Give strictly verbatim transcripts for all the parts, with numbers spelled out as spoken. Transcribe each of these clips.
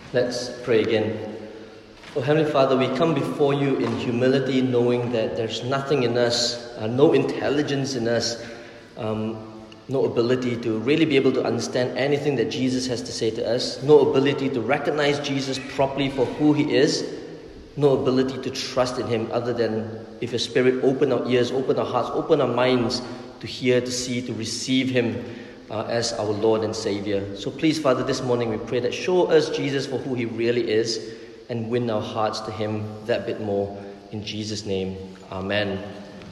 Let's pray again. Oh, Heavenly Father, we come before you in humility, knowing that there's nothing in us, uh, no intelligence in us, um, no ability to really be able to understand anything that Jesus has to say to us, no ability to recognize Jesus properly for who he is, no ability to trust in him other than if your Spirit open our ears, open our hearts, open our minds to hear, to see, to receive him uh, as our Lord and Savior. So please, Father, this morning we pray that show us Jesus for who he really is and win our hearts to him that bit more. In Jesus' name, amen.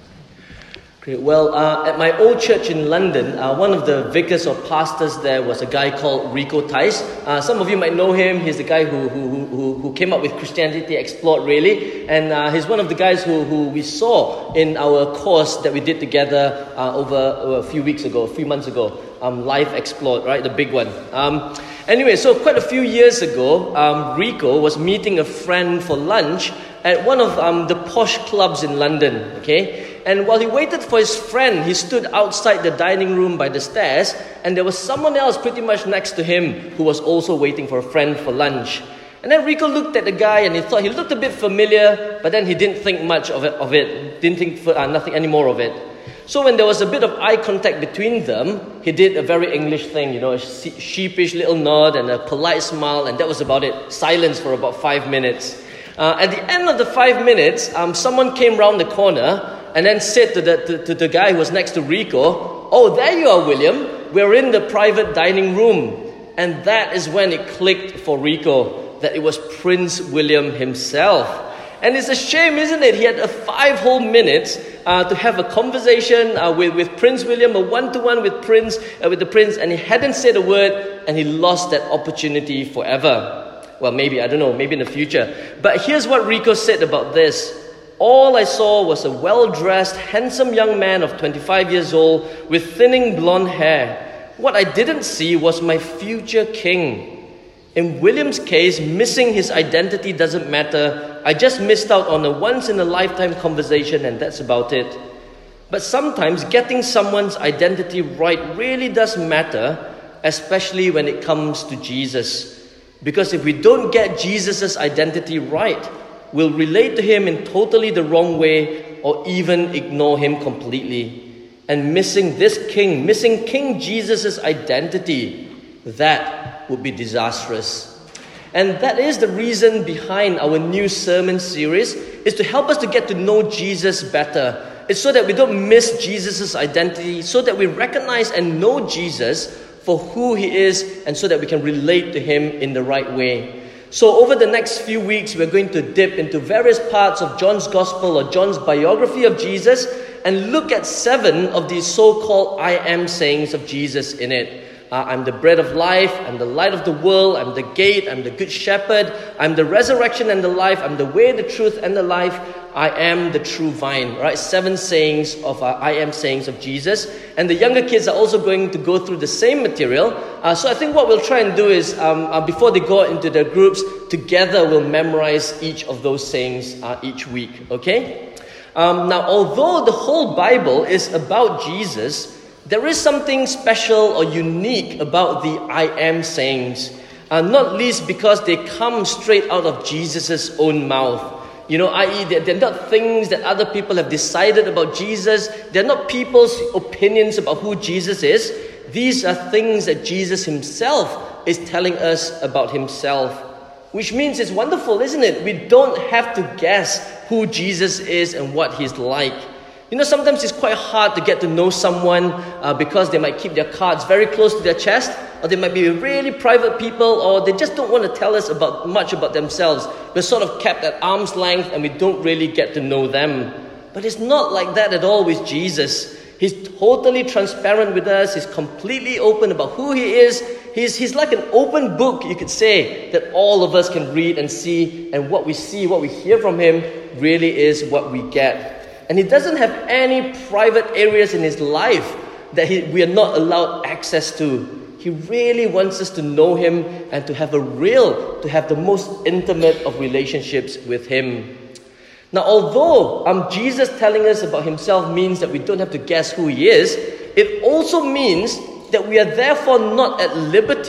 Great. Well, uh, at my old church in London, uh, one of the vicars or pastors there was a guy called Rico Tice. Uh, some of you might know him. He's the guy who who who, who came up with Christianity Explored, really. And uh, he's one of the guys who, who we saw in our course that we did together uh, over a few weeks ago, a few months ago. Um, Life Explored, right? The big one. Um, anyway, so quite a few years ago, um, Rico was meeting a friend for lunch at one of um, the posh clubs in London, okay? And while he waited for his friend, he stood outside the dining room by the stairs, and there was someone else pretty much next to him who was also waiting for a friend for lunch. And then Rico looked at the guy and he thought he looked a bit familiar, but then he didn't think much of it, of it didn't think for, uh, nothing anymore of it. So when there was a bit of eye contact between them, he did a very English thing, you know, a sheepish little nod and a polite smile, and that was about it. Silence for about five minutes. Uh, at the end of the five minutes, um, someone came round the corner and then said to the, to, to the guy who was next to Rico, "Oh, there you are, William. We're in the private dining room." And that is when it clicked for Rico that it was Prince William himself. And it's a shame, isn't it? He had a five whole minutes uh, to have a conversation uh, with, with Prince William, a one-to-one with Prince, uh, with the Prince, and he hadn't said a word, and he lost that opportunity forever. Well, maybe, I don't know, maybe in the future. But here's what Rico said about this. "All I saw was a well-dressed, handsome young man of twenty-five years old with thinning blonde hair. What I didn't see was my future king. In William's case, missing his identity doesn't matter. I just missed out on a once-in-a-lifetime conversation, and that's about it. But sometimes getting someone's identity right really does matter, especially when it comes to Jesus. Because if we don't get Jesus' identity right, we'll relate to him in totally the wrong way or even ignore him completely. And missing this king, missing King Jesus' identity, that would be disastrous." And that is the reason behind our new sermon series, is to help us to get to know Jesus better. It's so that we don't miss Jesus' identity, so that we recognize and know Jesus for who he is, and so that we can relate to him in the right way. So over the next few weeks, we're going to dip into various parts of John's Gospel or John's biography of Jesus and look at seven of these so-called I am sayings of Jesus in it. Uh, I'm the bread of life, I'm the light of the world, I'm the gate, I'm the good shepherd, I'm the resurrection and the life, I'm the way, the truth, and the life, I am the true vine. Right? Seven sayings of uh, I am sayings of Jesus. And the younger kids are also going to go through the same material. Uh, so I think what we'll try and do is, um, uh, before they go into their groups, together we'll memorize each of those sayings uh, each week. Okay? Um, now, although the whole Bible is about Jesus, there is something special or unique about the I am sayings, uh, not least because they come straight out of Jesus' own mouth. You know, that is, they're, they're not things that other people have decided about Jesus. They're not people's opinions about who Jesus is. These are things that Jesus himself is telling us about himself. Which means it's wonderful, isn't it? We don't have to guess who Jesus is and what he's like. You know, sometimes it's quite hard to get to know someone uh, because they might keep their cards very close to their chest, or they might be really private people, or they just don't want to tell us about much about themselves. We're sort of kept at arm's length and we don't really get to know them. But it's not like that at all with Jesus. He's totally transparent with us. He's completely open about who he is. He's, he's like an open book, you could say, that all of us can read and see. And what we see, what we hear from him, really is what we get. And he doesn't have any private areas in his life that he, we are not allowed access to. He really wants us to know him and to have a real, to have the most intimate of relationships with him. Now, although um, Jesus telling us about himself means that we don't have to guess who he is, it also means that we are therefore not at liberty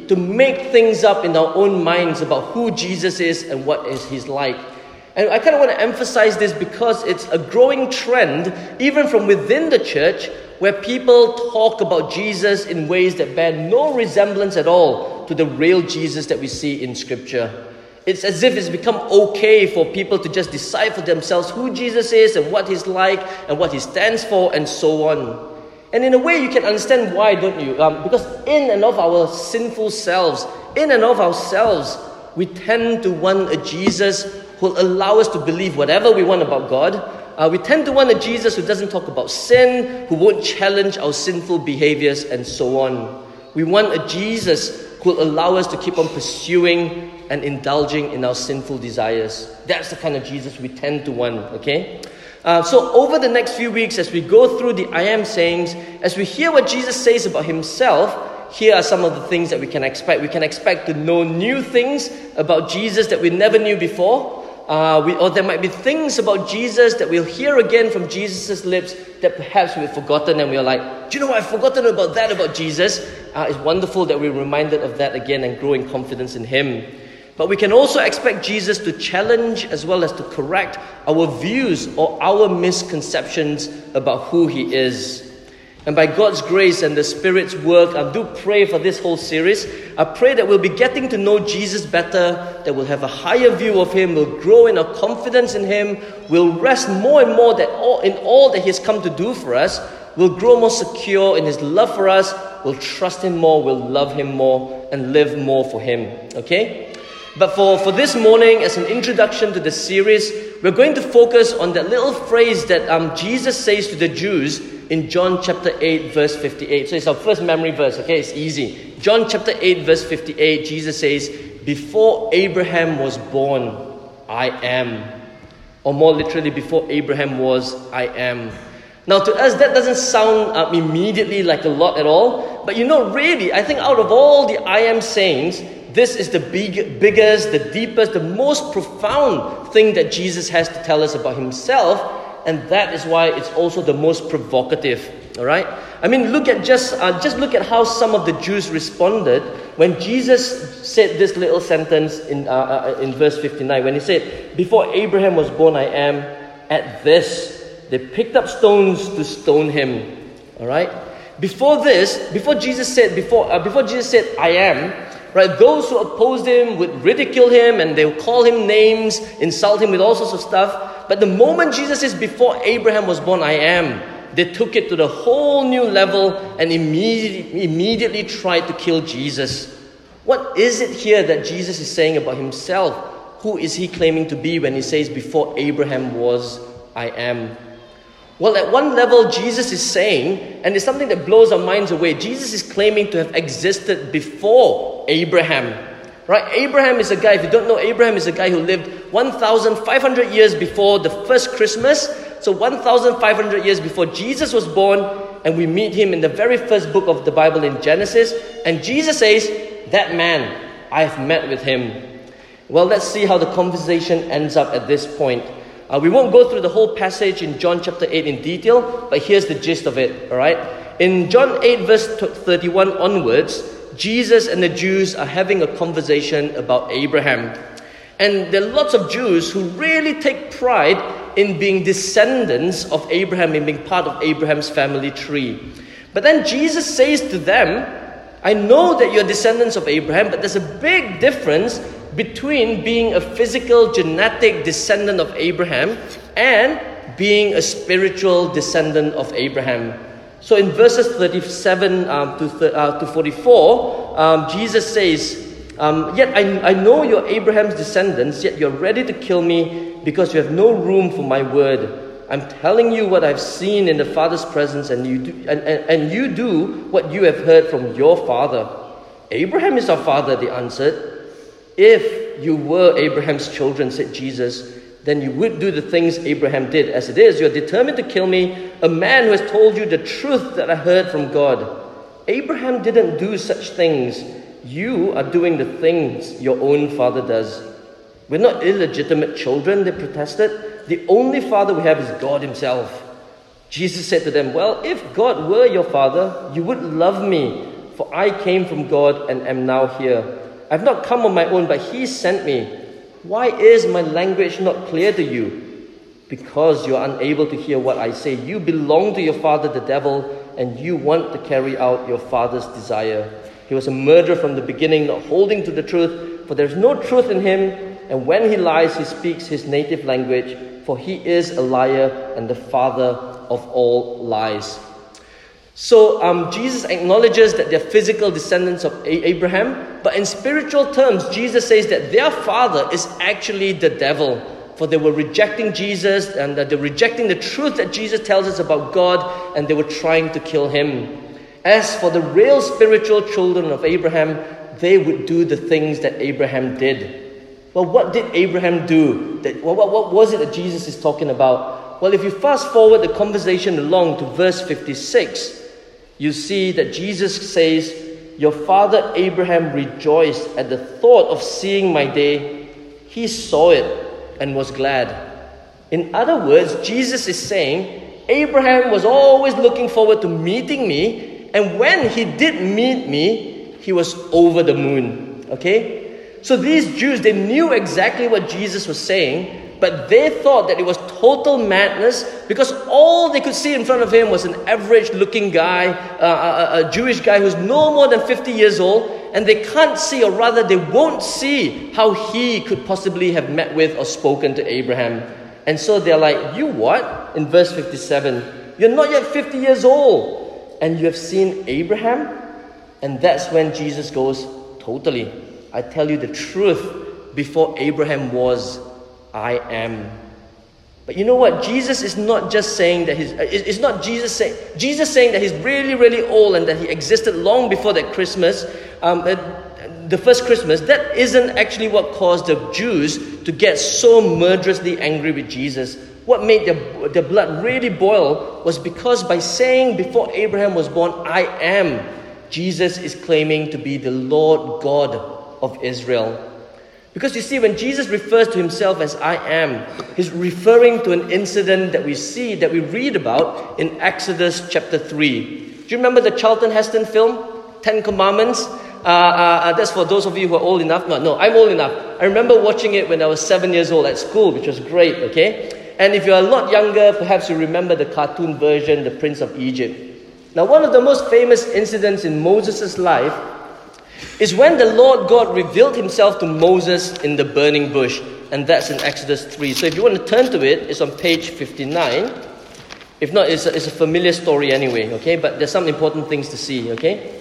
to make things up in our own minds about who Jesus is and what is He's like. And I kind of want to emphasize this because it's a growing trend, even from within the church, where people talk about Jesus in ways that bear no resemblance at all to the real Jesus that we see in Scripture. It's as if it's become okay for people to just decide for themselves who Jesus is and what He's like and what He stands for and so on. And in a way, you can understand why, don't you? Um, because in and of our sinful selves, in and of ourselves, we tend to want a Jesus who will allow us to believe whatever we want about God. Uh, we tend to want a Jesus who doesn't talk about sin, who won't challenge our sinful behaviors, and so on. We want a Jesus who will allow us to keep on pursuing and indulging in our sinful desires. That's the kind of Jesus we tend to want, okay? Uh, so over the next few weeks, as we go through the I am sayings, as we hear what Jesus says about Himself, here are some of the things that we can expect. We can expect to know new things about Jesus that we never knew before. Uh, we, or there might be things about Jesus that we'll hear again from Jesus' lips that perhaps we've forgotten, and we're like, do you know what, I've forgotten about that about Jesus. Uh, it's wonderful that we're reminded of that again and grow in confidence in Him. But we can also expect Jesus to challenge as well as to correct our views or our misconceptions about who He is. And by God's grace and the Spirit's work, I do pray for this whole series. I pray that we'll be getting to know Jesus better, that we'll have a higher view of Him, we'll grow in our confidence in Him, we'll rest more and more that all, in all that He has come to do for us, we'll grow more secure in His love for us, we'll trust Him more, we'll love Him more, and live more for Him. Okay? But for, for this morning, as an introduction to the series, we're going to focus on that little phrase that um, Jesus says to the Jews in John chapter eight, verse fifty-eight. So it's our first memory verse, okay? It's easy. John chapter eight, verse fifty-eight, Jesus says, before Abraham was born, I am. Or more literally, before Abraham was, I am. Now to us, that doesn't sound uh, immediately like a lot at all. But you know, really, I think out of all the I am sayings, this is the big, biggest, the deepest, the most profound thing that Jesus has to tell us about Himself. And that is why it's also the most provocative. All right? I mean, look at just uh, just look at how some of the Jews responded when Jesus said this little sentence in uh, uh, in verse fifty-nine. When He said, "Before Abraham was born, I am." At this, they picked up stones to stone Him. All right? Before this, before Jesus said, before uh, before Jesus said, "I am," right? Those who opposed Him would ridicule Him and they would call Him names, insult Him with all sorts of stuff. But the moment Jesus says, before Abraham was born, I am, they took it to the whole new level and immediately, immediately tried to kill Jesus. What is it here that Jesus is saying about Himself? Who is He claiming to be when He says, before Abraham was, I am? Well, at one level, Jesus is saying, and it's something that blows our minds away, Jesus is claiming to have existed before Abraham. Right? Abraham is a guy, if you don't know, Abraham is a guy who lived one thousand five hundred years before the first Christmas. So one thousand five hundred years before Jesus was born, and we meet him in the very first book of the Bible in Genesis. And Jesus says, that man, I have met with him. Well, let's see how the conversation ends up at this point. Uh, we won't go through the whole passage in John chapter eight in detail, but here's the gist of it, all right? In John eight, verse thirty-one onwards, Jesus and the Jews are having a conversation about Abraham. And there are lots of Jews who really take pride in being descendants of Abraham, in being part of Abraham's family tree. But then Jesus says to them, I know that you're descendants of Abraham, but there's a big difference between being a physical, genetic descendant of Abraham and being a spiritual descendant of Abraham. So in verses thirty-seven um, to, th- uh, to forty-four, um, Jesus says, um, Yet I, I know you're Abraham's descendants, yet you're ready to kill me because you have no room for my word. I'm telling you what I've seen in the Father's presence, and you do, and, and, and you do what you have heard from your father. Abraham is our father, they answered. If you were Abraham's children, said Jesus, then you would do the things Abraham did. As it is, you're determined to kill me, a man who has told you the truth that I heard from God. Abraham didn't do such things. You are doing the things your own father does. We're not illegitimate children, they protested. The only father we have is God himself. Jesus said to them, well, if God were your father, you would love me, for I came from God and am now here. I have not come on my own, but he sent me. Why is my language not clear to you? Because you are unable to hear what I say. You belong to your father, the devil, and you want to carry out your father's desire. He was a murderer from the beginning, not holding to the truth, for there is no truth in him. And when he lies, he speaks his native language, for he is a liar and the father of all lies. So um, Jesus acknowledges that they're physical descendants of A- Abraham, but in spiritual terms, Jesus says that their father is actually the devil. For they were rejecting Jesus, and they're rejecting the truth that Jesus tells us about God, and they were trying to kill him. As for the real spiritual children of Abraham, they would do the things that Abraham did. Well, what did Abraham do? That, what, what was it that Jesus is talking about? Well, if you fast forward the conversation along to verse fifty-six, you see that Jesus says, your father Abraham rejoiced at the thought of seeing my day. He saw it and was glad. In other words, Jesus is saying, Abraham was always looking forward to meeting me, and when he did meet me, he was over the moon. Okay? So these Jews, they knew exactly what Jesus was saying, but they thought that it was total madness because all they could see in front of him was an average-looking guy, uh, a, a Jewish guy who's no more than fifty years old, and they can't see, or rather they won't see, how he could possibly have met with or spoken to Abraham. And so they're like, you what? In verse fifty-seven, you're not yet fifty years old, and you have seen Abraham? And that's when Jesus goes, totally. I tell you the truth, before Abraham was, I am. But you know what? Jesus is not just saying that he's, it's not Jesus saying, Jesus saying that he's really, really old and that he existed long before that Christmas, um, the first Christmas. That isn't actually what caused the Jews to get so murderously angry with Jesus. What made their, their blood really boil was because by saying before Abraham was born, I am, Jesus is claiming to be the Lord God of Israel. Because you see, when Jesus refers to himself as I am, he's referring to an incident that we see, that we read about in Exodus chapter three. Do you remember the Charlton Heston film, Ten Commandments? Uh, uh, that's for those of you who are old enough. No, no, I'm old enough. I remember watching it when I was seven years old at school, which was great, okay? And if you're a lot younger, perhaps you remember the cartoon version, The Prince of Egypt. Now, one of the most famous incidents in Moses' life is when the Lord God revealed himself to Moses in the burning bush. And that's in Exodus three. So if you want to turn to it, it's on page fifty-nine. If not, it's a, it's a familiar story anyway, okay? But there's some important things to see, okay?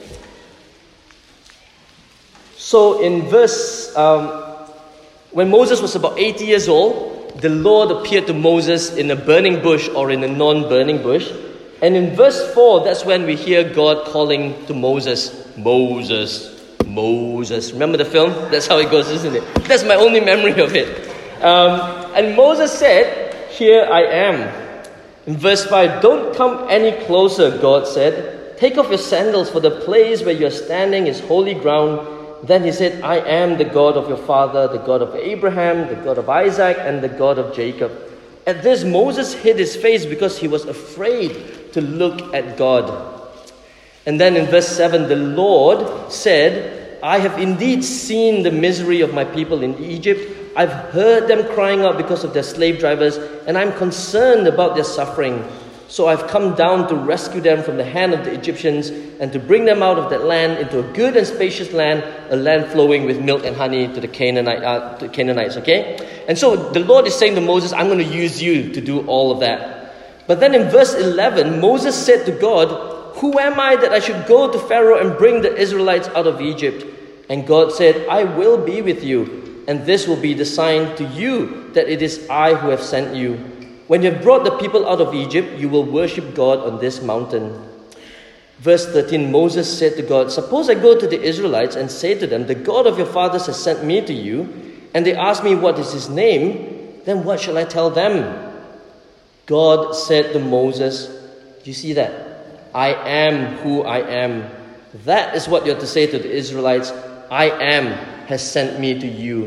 So in verse, um, when Moses was about eighty years old, the Lord appeared to Moses in a burning bush or in a non-burning bush. And in verse four, that's when we hear God calling to Moses, Moses. Moses. Remember the film? That's how it goes, isn't it? That's my only memory of it. Um, and Moses said, here I am. In verse five, don't come any closer, God said. Take off your sandals, for the place where you are standing is holy ground. Then he said, I am the God of your father, the God of Abraham, the God of Isaac, and the God of Jacob. At this, Moses hid his face because he was afraid to look at God. And then in verse seven, the Lord said, I have indeed seen the misery of my people in Egypt. I've heard them crying out because of their slave drivers, and I'm concerned about their suffering. So I've come down to rescue them from the hand of the Egyptians and to bring them out of that land into a good and spacious land, a land flowing with milk and honey to the Canaanite, uh, to Canaanites, okay? And so the Lord is saying to Moses, I'm going to use you to do all of that. But then in verse eleven, Moses said to God, who am I that I should go to Pharaoh and bring the Israelites out of Egypt? And God said, I will be with you, and this will be the sign to you that it is I who have sent you. When you have brought the people out of Egypt, you will worship God on this mountain. Verse thirteen, Moses said to God, suppose I go to the Israelites and say to them, the God of your fathers has sent me to you, and they ask me what is his name, then what shall I tell them? God said to Moses, do you see that? I am who I am. That is what you have to say to the Israelites. I am has sent me to you.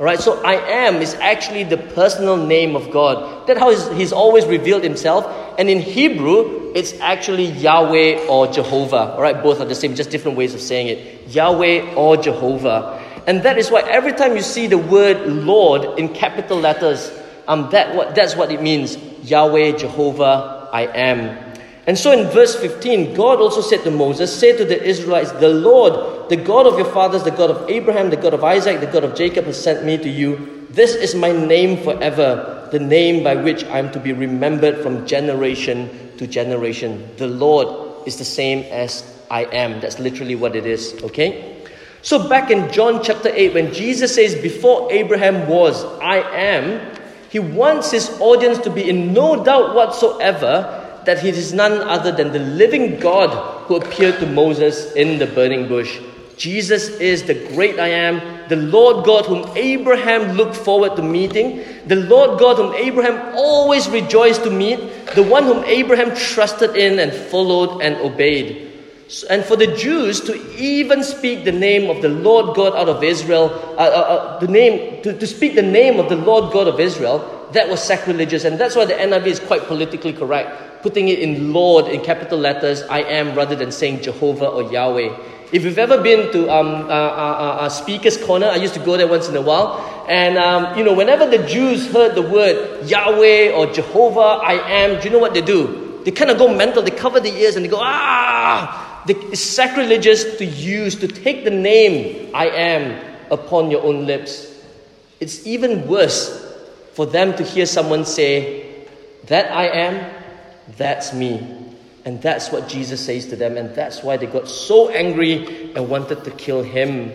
Alright, so I am is actually the personal name of God. That's how he's, he's always revealed himself. And in Hebrew, it's actually Yahweh or Jehovah. Alright, both are the same, just different ways of saying it. Yahweh or Jehovah. And that is why every time you see the word Lord in capital letters, um, that what that's what it means. Yahweh, Jehovah, I am. And so in verse fifteen, God also said to Moses, say to the Israelites, the Lord, the God of your fathers, the God of Abraham, the God of Isaac, the God of Jacob has sent me to you. This is my name forever, the name by which I am to be remembered from generation to generation. The Lord is the same as I am. That's literally what it is, okay? So back in John chapter eight, when Jesus says, before Abraham was, I am, he wants his audience to be in no doubt whatsoever that he is none other than the living God who appeared to Moses in the burning bush. Jesus is the great I am, the Lord God whom Abraham looked forward to meeting, the Lord God whom Abraham always rejoiced to meet, the one whom Abraham trusted in and followed and obeyed. And for the Jews to even speak the name of the Lord God out of Israel, uh, uh, uh, the name to, to speak the name of the Lord God of Israel, that was sacrilegious. And that's why the N I V is quite politically correct, putting it in Lord in capital letters, I am, rather than saying Jehovah or Yahweh. If you've ever been to um, uh, uh, uh, Speaker's Corner, I used to go there once in a while. And, um, you know, whenever the Jews heard the word Yahweh or Jehovah, I am, do you know what they do? They kind of go mental. They cover their ears and they go, ah! It's sacrilegious to use, to take the name I am upon your own lips. It's even worse for them to hear someone say, that I am, that's me. And that's what Jesus says to them. And that's why they got so angry and wanted to kill him.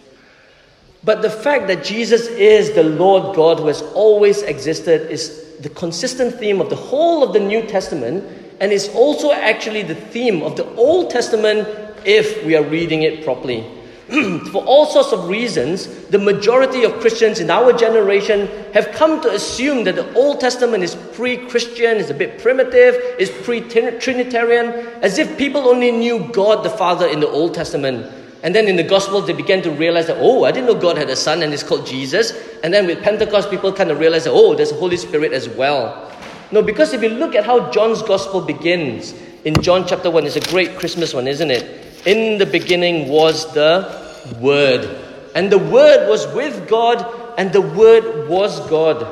But the fact that Jesus is the Lord God who has always existed is the consistent theme of the whole of the New Testament. And it's also actually the theme of the Old Testament if we are reading it properly. For all sorts of reasons, the majority of Christians in our generation have come to assume that the Old Testament is pre-Christian, is a bit primitive, is pre-Trinitarian, as if people only knew God the Father in the Old Testament. And then in the Gospels, they began to realize that, oh, I didn't know God had a son and it's called Jesus. And then with Pentecost, people kind of realized that, oh, there's a Holy Spirit as well. No, because if you look at how John's Gospel begins, in John chapter one, it's a great Christmas one, isn't it? In the beginning was the Word. And the Word was with God, and the Word was God.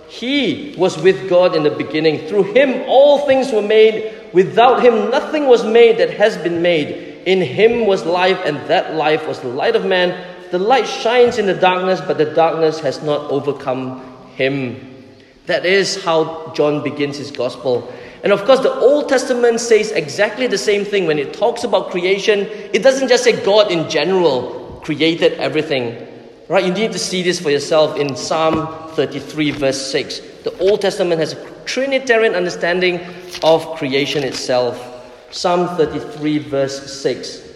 He was with God in the beginning. Through Him all things were made. Without Him nothing was made that has been made. In Him was life, and that life was the light of man. The light shines in the darkness, but the darkness has not overcome Him. That is how John begins his gospel. And of course, the Old Testament says exactly the same thing. When it talks about creation, it doesn't just say God in general created everything. Right? You need to see this for yourself in Psalm thirty-three, verse six. The Old Testament has a Trinitarian understanding of creation itself. Psalm thirty-three, verse six.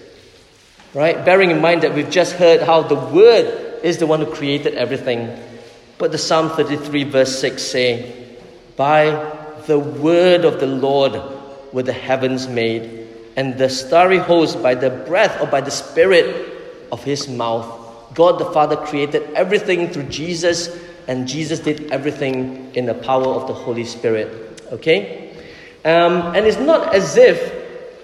Right? Bearing in mind that we've just heard how the Word is the one who created everything. But the Psalm thirty-three verse six say, by the word of the Lord were the heavens made, and the starry host by the breath or by the Spirit of His mouth. God the Father created everything through Jesus, and Jesus did everything in the power of the Holy Spirit. Okay? Um, and it's not as if,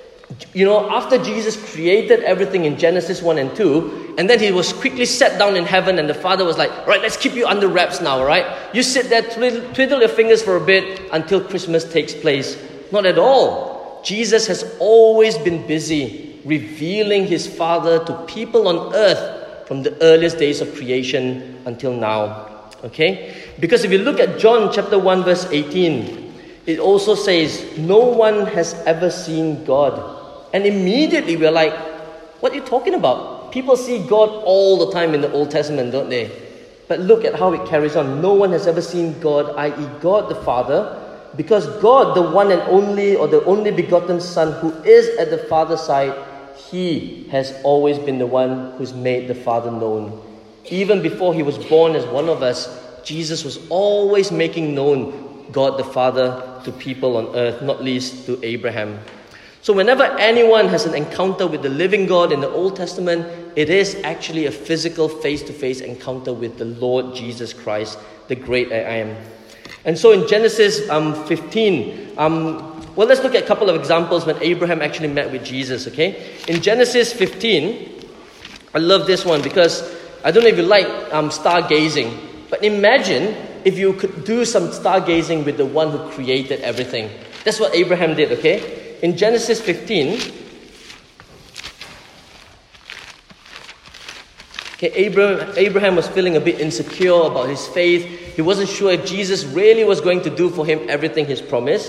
you know, after Jesus created everything in Genesis one and two, and then He was quickly set down in heaven, and the Father was like, all right, let's keep you under wraps now, all right? You sit there, twiddle, twiddle your fingers for a bit until Christmas takes place. Not at all. Jesus has always been busy revealing His Father to people on earth from the earliest days of creation until now. Okay? Because if you look at John chapter one verse eighteen, it also says, no one has ever seen God. And immediately we're like, what are you talking about? People see God all the time in the Old Testament, don't they? But look at how it carries on. No one has ever seen God, that is God the Father, because God, the one and only, or the only begotten Son who is at the Father's side, He has always been the one who's made the Father known. Even before He was born as one of us, Jesus was always making known God the Father to people on earth, not least to Abraham. So whenever anyone has an encounter with the living God in the Old Testament, it is actually a physical face-to-face encounter with the Lord Jesus Christ, the great I am. And so in Genesis um, fifteen, um, well, let's look at a couple of examples when Abraham actually met with Jesus, okay? In Genesis fifteen, I love this one because I don't know if you like um, stargazing, but imagine if you could do some stargazing with the one who created everything. That's what Abraham did, okay? In Genesis fifteen, okay, Abraham, Abraham was feeling a bit insecure about his faith. He wasn't sure if Jesus really was going to do for him everything he's promised.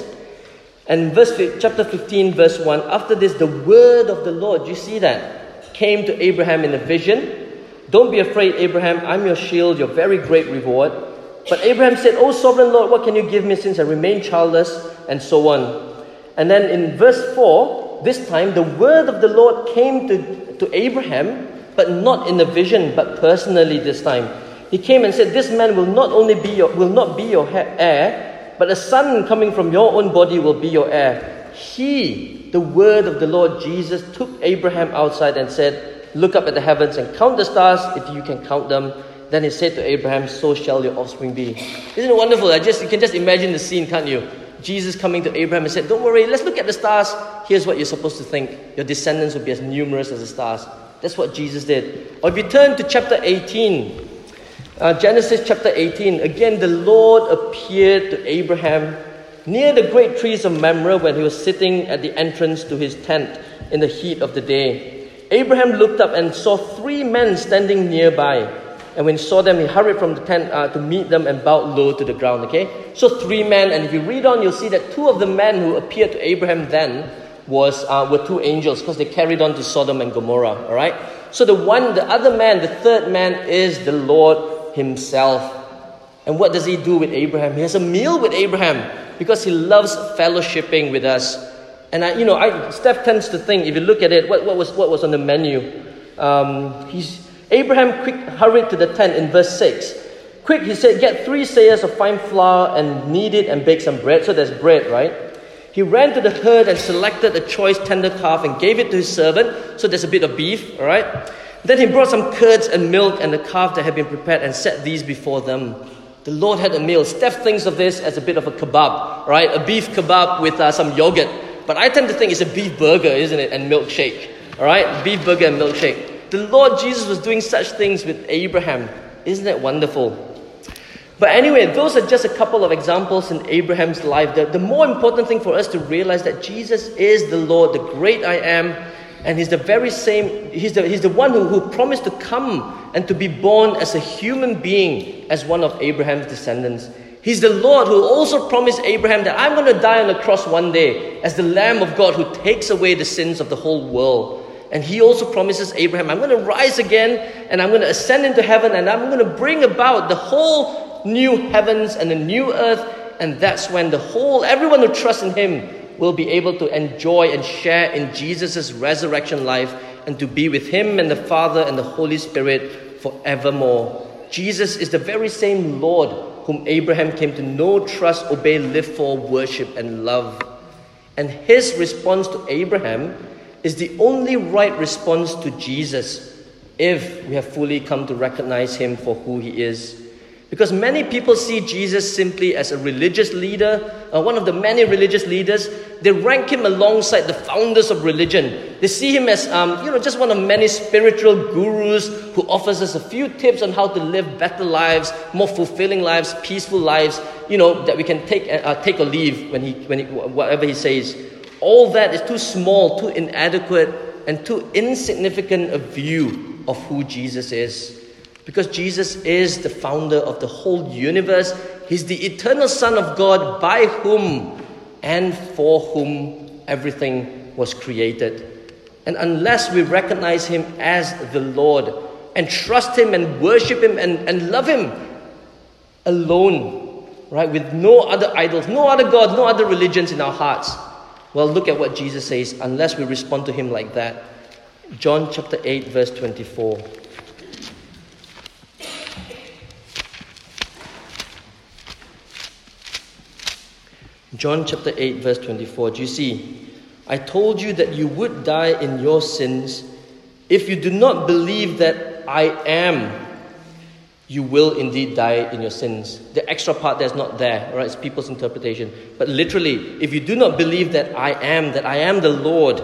And verse chapter fifteen, verse one, after this, the word of the Lord, you see that, came to Abraham in a vision. Don't be afraid, Abraham, I'm your shield, your very great reward. But Abraham said, O sovereign Lord, what can you give me since I remain childless? And so on. And then in verse four, this time the word of the Lord came to, to Abraham, but not in a vision, but personally this time. He came and said, this man will not only be your, will not be your heir, but a son coming from your own body will be your heir. He, the word of the Lord Jesus, took Abraham outside and said, look up at the heavens and count the stars if you can count them. Then he said to Abraham, so shall your offspring be. Isn't it wonderful? I just, you can just imagine the scene, can't you? Jesus coming to Abraham and said, don't worry, let's look at the stars. Here's what you're supposed to think. Your descendants will be as numerous as the stars. That's what Jesus did. Or if you turn to chapter eighteen, uh, Genesis chapter eighteen, again the Lord appeared to Abraham near the great trees of Mamre when he was sitting at the entrance to his tent in the heat of the day. Abraham looked up and saw three men standing nearby. And when he saw them, he hurried from the tent uh, to meet them and bowed low to the ground, okay? So three men, and if you read on, you'll see that two of the men who appeared to Abraham then was uh, were two angels, because they carried on to Sodom and Gomorrah, all right? So the one, the other man, the third man is the Lord himself. And what does he do with Abraham? He has a meal with Abraham because he loves fellowshipping with us. And I, you know, I, Steph tends to think, if you look at it, what, what was what was on the menu? Um, he's Abraham quick hurried to the tent in verse six. Quick, he said, get three sayers of fine flour and knead it and bake some bread. So there's bread, right? He ran to the herd and selected a choice tender calf and gave it to his servant. So there's a bit of beef, all right? Then he brought some curds and milk and the calf that had been prepared and set these before them. The Lord had a meal. Steph thinks of this as a bit of a kebab, right? A beef kebab with uh, some yogurt. But I tend to think it's a beef burger, isn't it? And milkshake, all right? Beef burger and milkshake. The Lord Jesus was doing such things with Abraham. Isn't that wonderful? But anyway, those are just a couple of examples in Abraham's life. The, the more important thing for us to realize that Jesus is the Lord, the great I am, and He's the very same, He's the, he's the one who, who promised to come and to be born as a human being, as one of Abraham's descendants. He's the Lord who also promised Abraham that I'm going to die on the cross one day as the Lamb of God who takes away the sins of the whole world. And he also promises Abraham, I'm going to rise again and I'm going to ascend into heaven and I'm going to bring about the whole new heavens and the new earth. And that's when the whole, everyone who trusts in him will be able to enjoy and share in Jesus' resurrection life and to be with him and the Father and the Holy Spirit forevermore. Jesus is the very same Lord whom Abraham came to know, trust, obey, live for, worship, and love. And his response to Abraham is the only right response to Jesus if we have fully come to recognize him for who he is. Because many people see Jesus simply as a religious leader, uh, one of the many religious leaders. They rank him alongside the founders of religion. They see him as, um, you know, just one of many spiritual gurus who offers us a few tips on how to live better lives, more fulfilling lives, peaceful lives, you know, that we can take uh, take or leave when he, when he, whatever he says. All that is too small, too inadequate, and too insignificant a view of who Jesus is. Because Jesus is the founder of the whole universe. He's the eternal Son of God by whom and for whom everything was created. And unless we recognize him as the Lord and trust him and worship him and, and love him alone, right, with no other idols, no other gods, no other religions in our hearts, well, look at what Jesus says, unless we respond to him like that. John chapter eight, verse twenty-four. John chapter eight, verse twenty-four. Do you see? I told you that you would die in your sins. If you do not believe that I am, you will indeed die in your sins. The extra part there's not there, right? It's people's interpretation. But literally, if you do not believe that I am, that I am the Lord,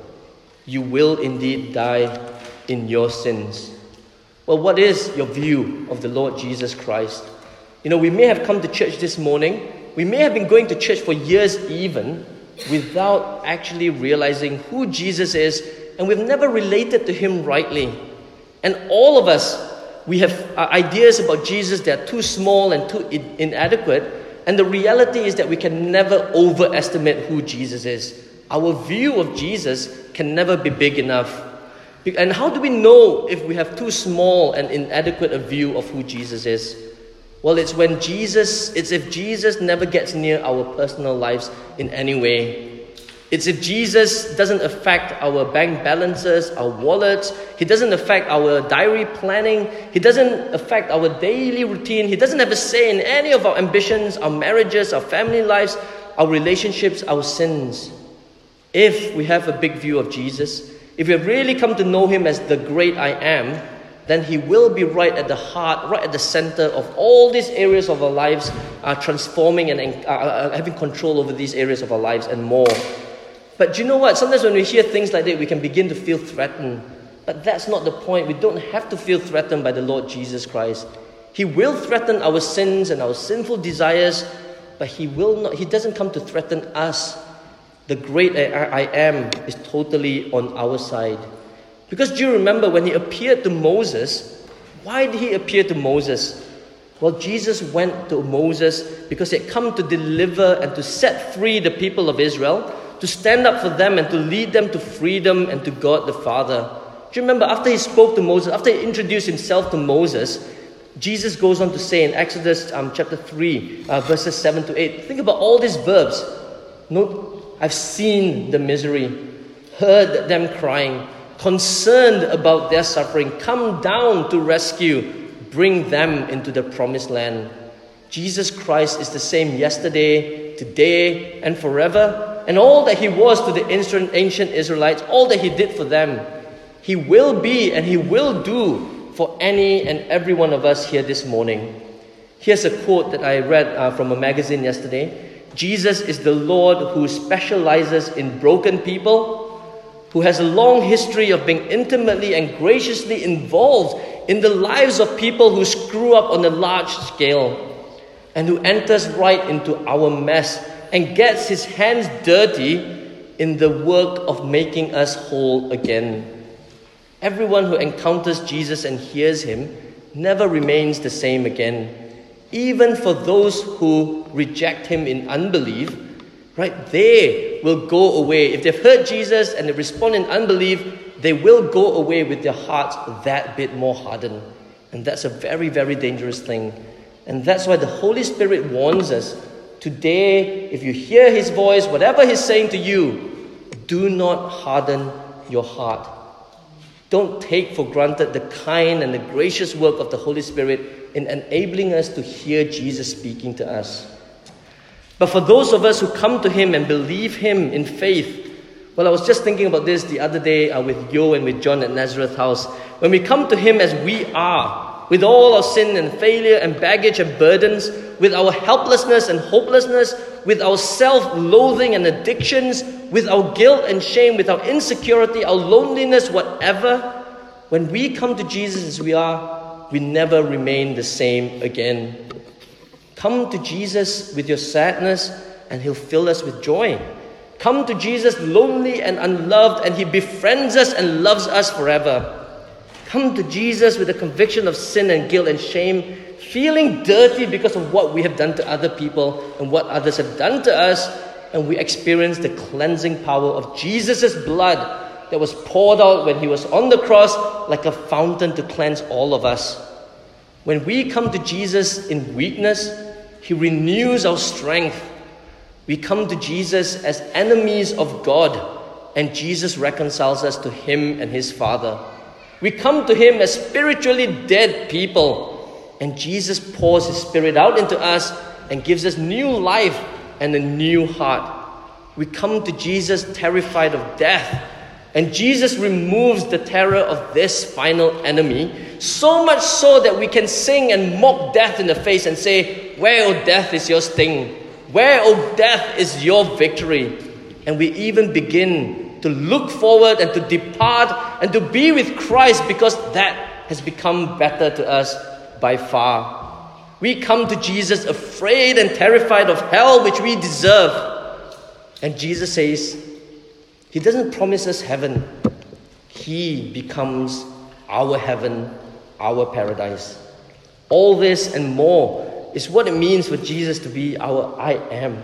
you will indeed die in your sins. Well, what is your view of the Lord Jesus Christ? You know, we may have come to church this morning. We may have been going to church for years even, without actually realizing who Jesus is, and we've never related to him rightly. And all of us, we have uh, ideas about Jesus that are too small and too in- inadequate, and the reality is that we can never overestimate who Jesus is. Our view of Jesus can never be big enough. And how do we know if we have too small and inadequate a view of who Jesus is? Well, it's when Jesus, it's if Jesus never gets near our personal lives in any way. It's if Jesus doesn't affect our bank balances, our wallets. He doesn't affect our diary planning. He doesn't affect our daily routine. He doesn't have a say in any of our ambitions, our marriages, our family lives, our relationships, our sins. If we have a big view of Jesus, if we have really come to know him as the great I am, then he will be right at the heart, right at the center of all these areas of our lives, uh, transforming and uh, uh, having control over these areas of our lives and more. But do you know what? Sometimes when we hear things like that, we can begin to feel threatened. But that's not the point. We don't have to feel threatened by the Lord Jesus Christ. He will threaten our sins and our sinful desires, but he will not. He doesn't come to threaten us. The great I am is totally on our side. Because do you remember when he appeared to Moses? Why did he appear to Moses? Well, Jesus went to Moses because he had come to deliver and to set free the people of Israel, to stand up for them and to lead them to freedom and to God the Father. Do you remember after he spoke to Moses, after he introduced himself to Moses, Jesus goes on to say in Exodus um, chapter three, uh, verses seven to eight, think about all these verbs. Note, I've seen the misery, heard them crying, concerned about their suffering, come down to rescue, bring them into the promised land. Jesus Christ is the same yesterday, today, and forever. And all that he was to the ancient Israelites, all that he did for them, he will be and he will do for any and every one of us here this morning. Here's a quote that I read uh, from a magazine yesterday. Jesus is the Lord who specializes in broken people, who has a long history of being intimately and graciously involved in the lives of people who screw up on a large scale, and who enters right into our mess and gets his hands dirty in the work of making us whole again. Everyone who encounters Jesus and hears him never remains the same again. Even for those who reject him in unbelief, right, they will go away. If they've heard Jesus and they respond in unbelief, they will go away with their hearts that bit more hardened. And that's a very, very dangerous thing. And that's why the Holy Spirit warns us, today, if you hear his voice, whatever he's saying to you, do not harden your heart. Don't take for granted the kind and the gracious work of the Holy Spirit in enabling us to hear Jesus speaking to us. But for those of us who come to him and believe him in faith, well, I was just thinking about this the other day uh, with Yo and with John at Nazareth House. When we come to him as we are, with all our sin and failure and baggage and burdens, with our helplessness and hopelessness, with our self-loathing and addictions, with our guilt and shame, with our insecurity, our loneliness, whatever, when we come to Jesus as we are, we never remain the same again. Come to Jesus with your sadness and he'll fill us with joy. Come to Jesus lonely and unloved and he befriends us and loves us forever. Come to Jesus with a conviction of sin and guilt and shame, feeling dirty because of what we have done to other people and what others have done to us, and we experience the cleansing power of Jesus' blood that was poured out when he was on the cross like a fountain to cleanse all of us. When we come to Jesus in weakness, he renews our strength. We come to Jesus as enemies of God, and Jesus reconciles us to him and his Father. We come to him as spiritually dead people, and Jesus pours his Spirit out into us and gives us new life and a new heart. We come to Jesus terrified of death. And Jesus removes the terror of this final enemy, so much so that we can sing and mock death in the face and say, "Where, O death, is your sting? Where, O death, is your victory?" And we even begin to look forward and to depart and to be with Christ, because that has become better to us by far. We come to Jesus afraid and terrified of hell, which we deserve. And Jesus says, He doesn't promise us heaven. He becomes our heaven, our paradise. All this and more is what it means for Jesus to be our I am.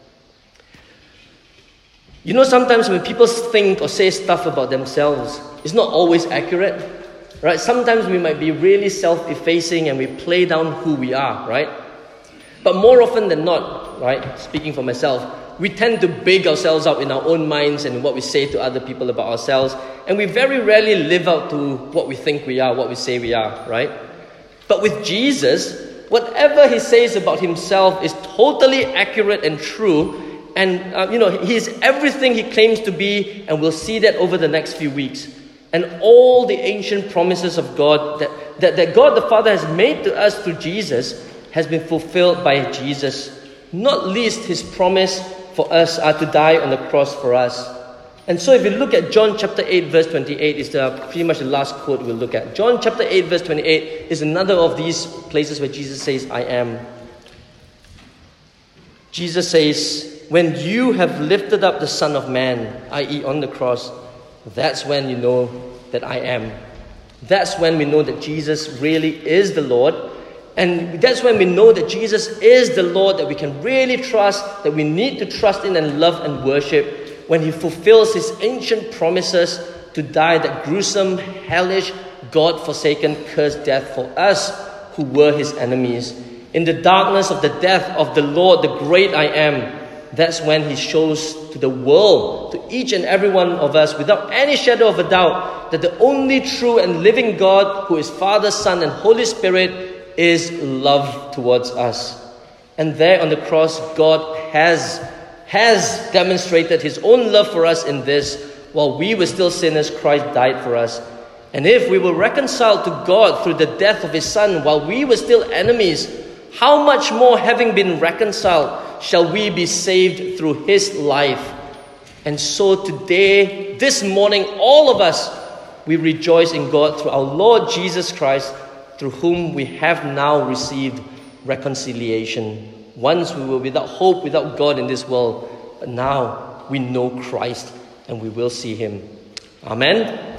You know, sometimes when people think or say stuff about themselves, it's not always accurate, right? Sometimes we might be really self-effacing and we play down who we are, right? But more often than not, right, speaking for myself, we tend to big ourselves up in our own minds and in what we say to other people about ourselves. And we very rarely live out to what we think we are, what we say we are, right? But with Jesus, whatever He says about Himself is totally accurate and true. And, uh, you know, He is everything He claims to be. And we'll see that over the next few weeks. And all the ancient promises of God that, that, that God the Father has made to us through Jesus has been fulfilled by Jesus. Not least His promise for us are to die on the cross for us. And so if you look at John chapter eight verse twenty-eight, is the, pretty much the last quote we'll look at. John chapter eight verse twenty-eight is another of these places where Jesus says, "I am." Jesus says, "When you have lifted up the Son of Man," that is on the cross, that's when you know that I am. That's when we know that Jesus really is the Lord. And that's when we know that Jesus is the Lord that we can really trust, that we need to trust in and love and worship, when He fulfills His ancient promises to die that gruesome, hellish, God-forsaken, cursed death for us who were His enemies. In the darkness of the death of the Lord, the great I am, that's when He shows to the world, to each and every one of us, without any shadow of a doubt, that the only true and living God, who is Father, Son, and Holy Spirit, is love towards us. And there on the cross, God has, has demonstrated His own love for us in this. While we were still sinners, Christ died for us. And if we were reconciled to God through the death of His Son while we were still enemies, how much more, having been reconciled, shall we be saved through His life? And so today, this morning, all of us, we rejoice in God through our Lord Jesus Christ, through whom we have now received reconciliation. Once we were without hope, without God in this world, but now we know Christ and we will see Him. Amen.